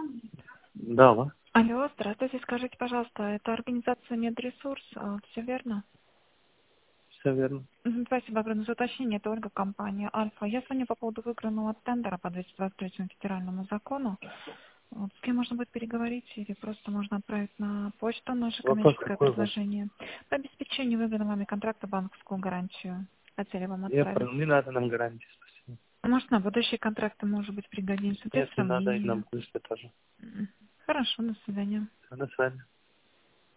Да, алло, Алло, здравствуйте, скажите, пожалуйста, это организация Медресурс, все верно? все верно. Спасибо огромное за уточнение, это Ольга, компания Альфа. Я звоню по поводу выигранного тендера по 223 федеральному закону. Вот, с кем можно будет переговорить или просто можно отправить на почту наше Вопрос коммерческое какой у вас? предложение по обеспечению выигранного вами контракта банковскую гарантию. Хотели вам Я отправить. понял, не надо нам гарантии, спасибо. Может, на будущие контракты, может быть, пригодимся. Без Нет, не надо, и сравнения. нам быстро тоже. Хорошо, до свидания. Все, до свидания.